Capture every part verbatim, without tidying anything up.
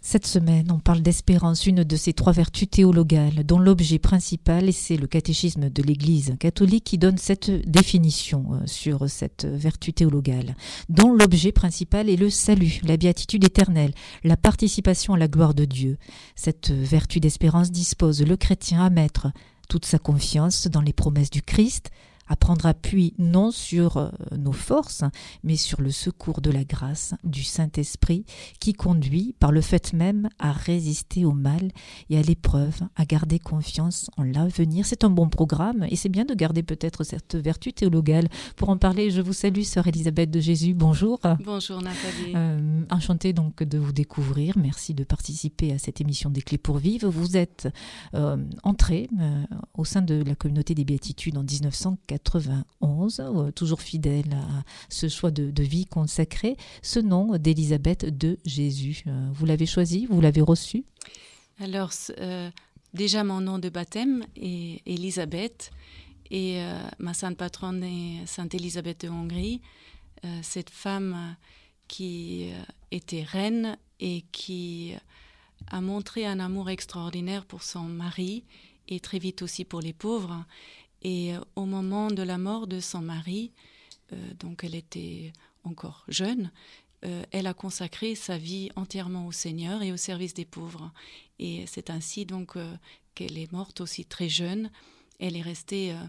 Cette semaine, on parle d'espérance, une de ces trois vertus théologales, dont l'objet principal, et c'est le catéchisme de l'Église catholique qui donne cette définition sur cette vertu théologale, dont l'objet principal est le salut, la béatitude éternelle, la participation à la gloire de Dieu. Cette vertu d'espérance dispose le chrétien à mettre toute sa confiance dans les promesses du Christ, à prendre appui non sur euh, nos forces, mais sur le secours de la grâce du Saint-Esprit qui conduit par le fait même à résister au mal et à l'épreuve, à garder confiance en l'avenir. C'est un bon programme et c'est bien de garder peut-être cette vertu théologale. Pour en parler, je vous salue, sœur Élisabeth de Jésus. Bonjour. Bonjour Nathalie. Euh, enchantée donc de vous découvrir. Merci de participer à cette émission des Clés pour vivre. Vous êtes euh, entrée euh, au sein de la communauté des Béatitudes en dix-neuf cent quatre-vingt-onze, euh, toujours fidèle à ce choix de, de vie consacré, ce nom d'Élisabeth de Jésus. Euh, vous l'avez choisi, vous l'avez reçu? Alors, euh, déjà mon nom de baptême est Élisabeth et euh, ma sainte patronne est Sainte Élisabeth de Hongrie, euh, cette femme euh, qui euh, était reine et qui a montré un amour extraordinaire pour son mari et très vite aussi pour les pauvres. Et au moment de la mort de son mari, euh, donc elle était encore jeune, euh, elle a consacré sa vie entièrement au Seigneur et au service des pauvres. Et c'est ainsi donc euh, qu'elle est morte aussi très jeune. Elle est restée euh,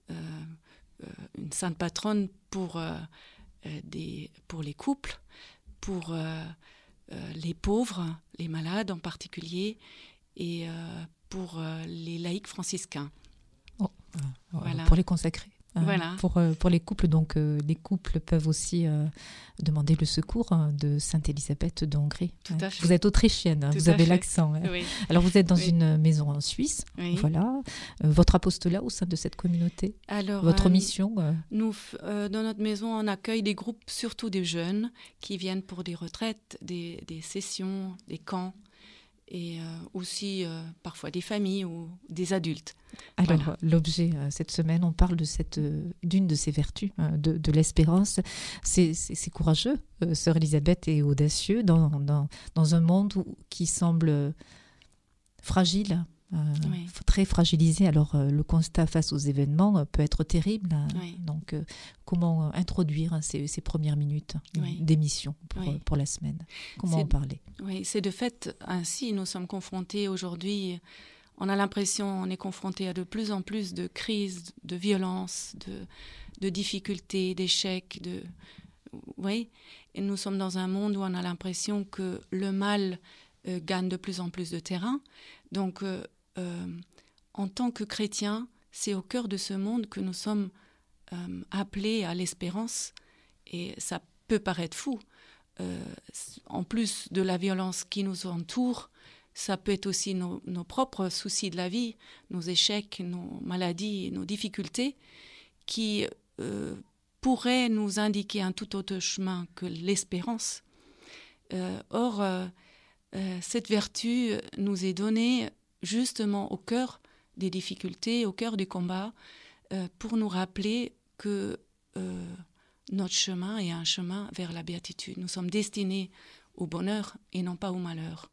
euh, une sainte patronne pour, euh, des, pour les couples, pour euh, euh, les pauvres, les malades en particulier, et euh, pour euh, les laïcs franciscains. Oh, euh, voilà. Pour les consacrés. Euh, voilà. pour, euh, pour les couples, donc euh, les couples peuvent aussi euh, demander le secours hein, de Sainte Élisabeth de Hongrie. Tout ouais. à fait. Vous êtes autrichienne, Tout vous avez fait. l'accent. Hein. Oui. Alors vous êtes dans oui. une maison en Suisse, oui. voilà. Euh, votre apostolat au sein de cette communauté. Alors, votre euh, mission euh... Nous, euh, dans notre maison, on accueille des groupes, surtout des jeunes, qui viennent pour des retraites, des, des sessions, des camps. Et euh, aussi euh, parfois des familles ou des adultes. Alors, voilà. L'objet, euh, cette semaine, on parle de cette, euh, d'une de ces vertus, euh, de, de l'espérance. C'est, c'est, c'est courageux, euh, sœur Élisabeth, et audacieux dans, dans, dans un monde où, qui semble fragile, euh, oui. très fragilisé. Alors, euh, le constat face aux événements euh, peut être terrible. Hein. Oui. Donc, euh, comment introduire hein, ces, ces premières minutes oui. d'émission pour, oui. pour la semaine? Comment c'est, en parler? Oui, c'est de fait ainsi. Nous sommes confrontés aujourd'hui, on a l'impression on est confrontés à de plus en plus de crises, de violences, de, de difficultés, d'échecs. De, oui, et nous sommes dans un monde où on a l'impression que le mal euh, gagne de plus en plus de terrain. Donc, euh, euh, en tant que chrétiens, c'est au cœur de ce monde que nous sommes euh, appelés à l'espérance. Et ça peut paraître fou. Euh, en plus de la violence qui nous entoure, ça peut être aussi nos, nos propres soucis de la vie, nos échecs, nos maladies, nos difficultés, qui euh, pourraient nous indiquer un tout autre chemin que l'espérance. Euh, or, euh, euh, cette vertu nous est donnée justement au cœur des difficultés, au cœur du combat, euh, pour nous rappeler que euh, notre chemin est un chemin vers la béatitude. Nous sommes destinés au bonheur et non pas au malheur.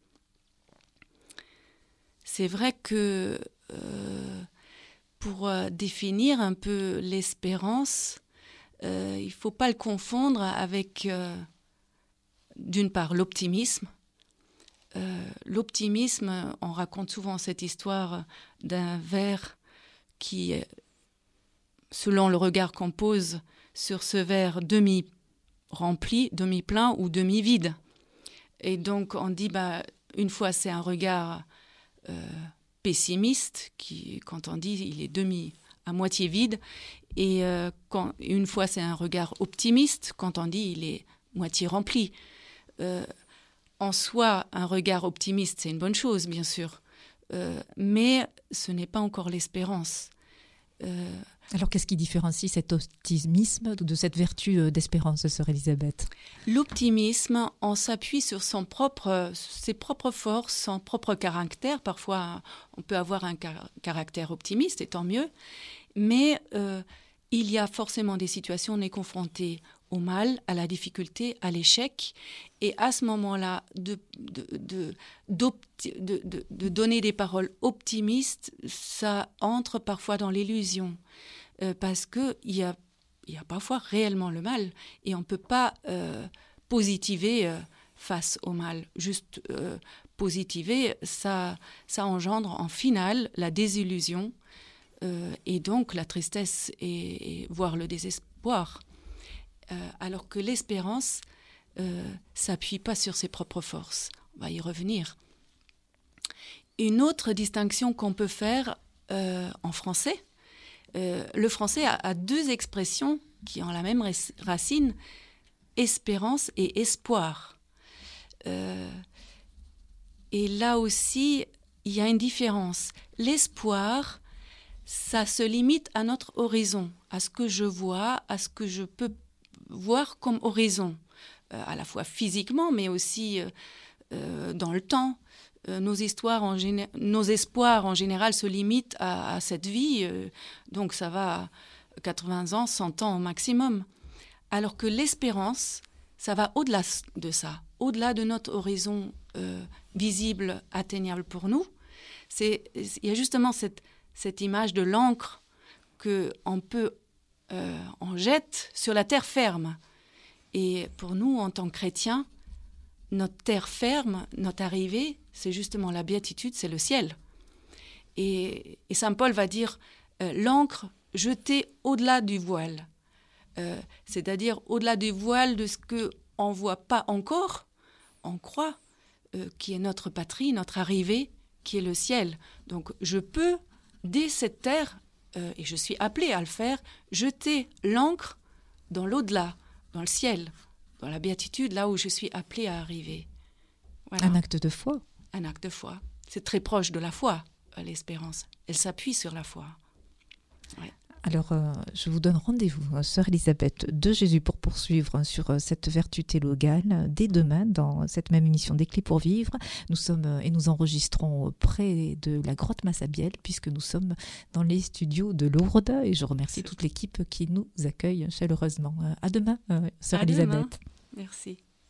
C'est vrai que euh, pour euh, définir un peu l'espérance, euh, il ne faut pas le confondre avec, euh, d'une part, l'optimisme. Euh, l'optimisme, on raconte souvent cette histoire d'un verre qui, selon le regard qu'on pose sur ce verre demi-rempli, demi-plein ou demi-vide. Et donc on dit, bah, une fois c'est un regard euh, pessimiste, qui, quand on dit il est demi, à moitié vide, et euh, quand, une fois c'est un regard optimiste, quand on dit il est moitié rempli. Euh, en soi, un regard optimiste, c'est une bonne chose, bien sûr, euh, mais ce n'est pas encore l'espérance. Euh, Alors, qu'est-ce qui différencie cet optimisme de cette vertu d'espérance, sœur Élisabeth? L'optimisme, on s'appuie sur son propre, ses propres forces, son propre caractère. Parfois, on peut avoir un car- caractère optimiste, et tant mieux. Mais euh, il y a forcément des situations où on est confronté au mal, à la difficulté, à l'échec. Et à ce moment-là, de, de, de, d'opti- de, de, de donner des paroles optimistes, ça entre parfois dans l'illusion. Euh, parce qu'il y a, y a parfois réellement le mal. Et on ne peut pas euh, positiver euh, face au mal. Juste euh, positiver, ça, ça engendre en finale la désillusion euh, et donc la tristesse et, et voire le désespoir. Euh, alors que l'espérance euh, s'appuie pas sur ses propres forces. On va y revenir. Une autre distinction qu'on peut faire euh, en français, euh, le français a, a deux expressions qui ont la même racine, espérance et espoir. Euh, et là aussi, il y a une différence. L'espoir, ça se limite à notre horizon, à ce que je vois, à ce que je peux voir comme horizon, euh, à la fois physiquement, mais aussi euh, euh, dans le temps. Euh, nos, histoires en géné- nos espoirs, en général, se limitent à, à cette vie, euh, donc ça va quatre-vingts ans, cent ans au maximum. Alors que l'espérance, ça va au-delà de ça, au-delà de notre horizon euh, visible, atteignable pour nous. C'est, il y a justement cette, cette image de l'encre qu'on peut Euh, on jette sur la terre ferme. Et pour nous, en tant que chrétiens, notre terre ferme, notre arrivée, c'est justement la béatitude, c'est le ciel. Et, et saint Paul va dire euh, l'encre jetée au-delà du voile, euh, c'est-à-dire au-delà du voile de ce qu'on ne voit pas encore, on croit, euh, qui est notre patrie, notre arrivée, qui est le ciel. Donc je peux, dès cette terre, Euh, et je suis appelée à le faire, jeter l'encre dans l'au-delà, dans le ciel, dans la béatitude, là où je suis appelée à arriver. Voilà. Un acte de foi. Un acte de foi. C'est très proche de la foi, l'espérance. Elle s'appuie sur la foi. Ouais. Alors, euh, je vous donne rendez-vous, sœur Elisabeth, de Jésus pour poursuivre sur euh, cette vertu théologale dès demain dans cette même émission des Clés pour vivre. Nous sommes euh, et nous enregistrons près de la grotte Massabielle puisque nous sommes dans les studios de Lourdes et je remercie toute l'équipe qui nous accueille chaleureusement. Euh, à demain, euh, sœur à Elisabeth. Demain. Merci.